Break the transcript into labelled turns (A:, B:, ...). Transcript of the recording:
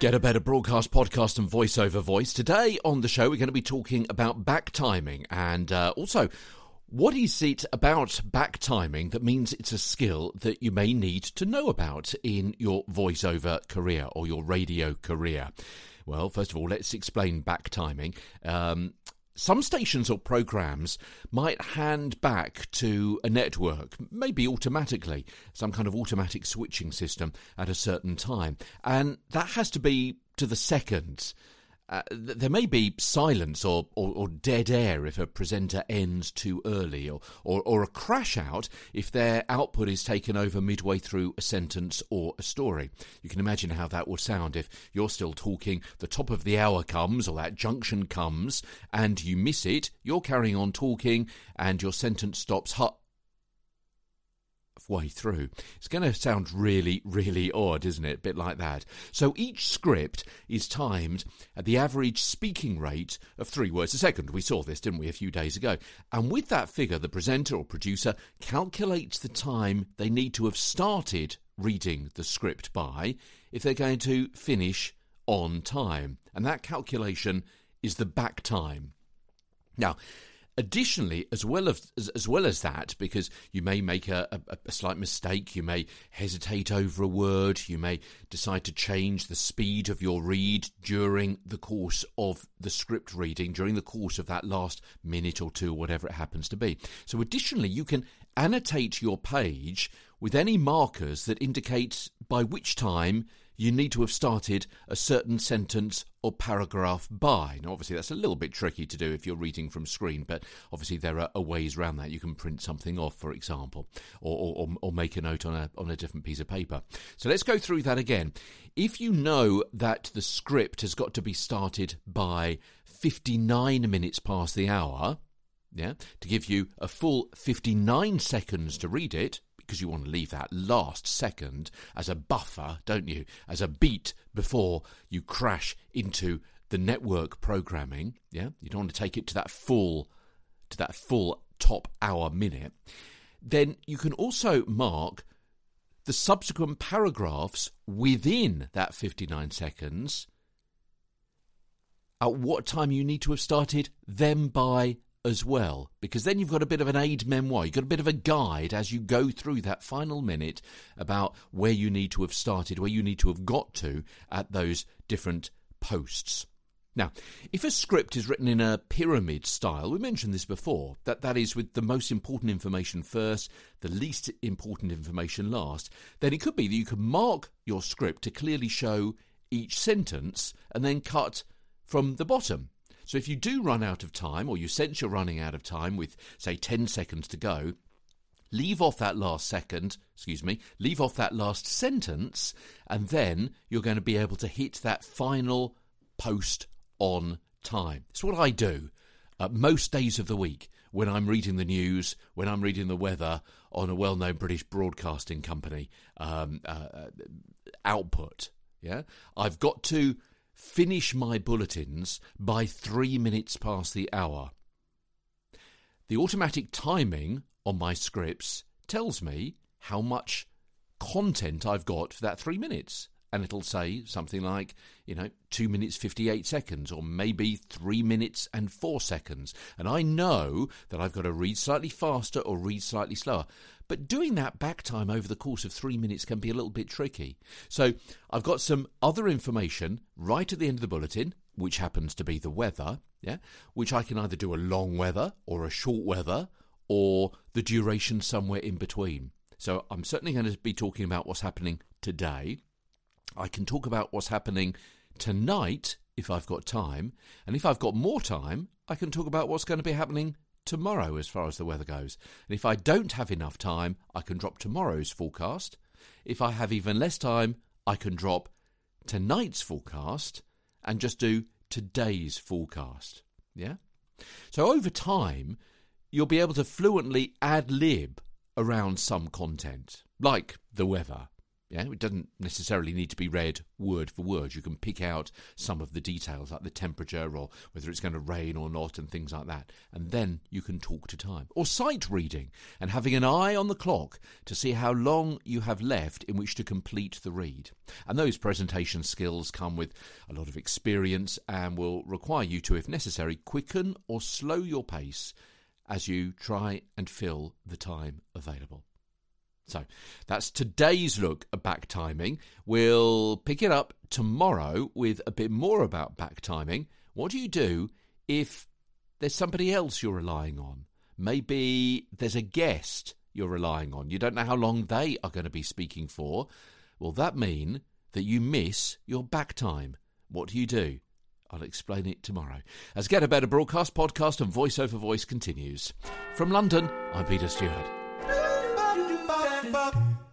A: Get a Better Broadcast podcast and voiceover voice. Today on the show, we're going to be talking about back timing and also what is it about back timing that means it's a skill that you may need to know about in your voiceover career or your radio career. Well, first of all, let's explain back timing. Some stations or programs might hand back to a network, maybe automatically, some kind of automatic switching system at a certain time. And that has to be to the second. There may be silence or dead air if a presenter ends too early, or a crash out if their output is taken over midway through a sentence or a story. You can imagine how that would sound if you're still talking, the top of the hour comes, or that junction comes, and you miss it, you're carrying on talking, and your sentence stops way through. It's going to sound really, really odd, isn't it? A bit like that. So each script is timed at the average speaking rate of 3 words a second. We saw this, didn't we, a few days ago? And with that figure, the presenter or producer calculates the time they need to have started reading the script by if they're going to finish on time. And that calculation is the back time. Now, additionally, as well as that, because you may make a slight mistake, you may hesitate over a word, you may decide to change the speed of your read during the course of the script reading, during the course of that last minute or two, whatever it happens to be. So additionally, you can annotate your page with any markers that indicate by which time you need to have started a certain sentence or paragraph by. Now, obviously, that's a little bit tricky to do if you're reading from screen, but obviously there are ways around that. You can print something off, for example, or make a note on a different piece of paper. So let's go through that again. If you know that the script has got to be started by 59 minutes past the hour, to give you a full 59 seconds to read it, because you want to leave that last second as a buffer, don't you? As a beat before you crash into the network programming. Yeah, you don't want to take it to that full top hour minute. Then you can also mark the subsequent paragraphs within that 59 seconds. At what time you need to have started them by as well, because then you've got a bit of an aide-memoire, you've got a bit of a guide as you go through that final minute about where you need to have started, where you need to have got to at those different posts. Now, if a script is written in a pyramid style, we mentioned this before, that is with the most important information first, the least important information last, then it could be that you can mark your script to clearly show each sentence and then cut from the bottom. So if you do run out of time, or you sense you're running out of time with, say, 10 seconds to go, leave off that last sentence, and then you're going to be able to hit that final post on time. It's what I do most days of the week when I'm reading the news, when I'm reading the weather on a well-known British broadcasting company output. Yeah, I've got to finish my bulletins by 3 minutes past the hour. The automatic timing on my scripts tells me how much content I've got for that 3 minutes. And it'll say something like, 2 minutes 58 seconds, or maybe 3 minutes and 4 seconds. And I know that I've got to read slightly faster or read slightly slower. But doing that back time over the course of 3 minutes can be a little bit tricky. So I've got some other information right at the end of the bulletin, which happens to be the weather, which I can either do a long weather or a short weather, or the duration somewhere in between. So I'm certainly going to be talking about what's happening today. I can talk about what's happening tonight if I've got time, and if I've got more time, I can talk about what's going to be happening tomorrow as far as the weather goes. And if I don't have enough time, I can drop tomorrow's forecast. If I have even less time, I can drop tonight's forecast and just do today's forecast. Yeah? So over time, you'll be able to fluently ad-lib around some content, like the weather. Yeah, it doesn't necessarily need to be read word for word. You can pick out some of the details, like the temperature or whether it's going to rain or not and things like that. And then you can talk to time. Or sight reading and having an eye on the clock to see how long you have left in which to complete the read. And those presentation skills come with a lot of experience and will require you to, if necessary, quicken or slow your pace as you try and fill the time available. So that's today's look at back timing. We'll pick it up tomorrow with a bit more about back timing. What do you do if there's somebody else you're relying on? Maybe there's a guest you're relying on. You don't know how long they are going to be speaking for. Will that mean that you miss your back time? What do you do? I'll explain it tomorrow. As Get a Better Broadcast, podcast and Voice Over Voice continues. From London, I'm Peter Stewart.
B: Bop.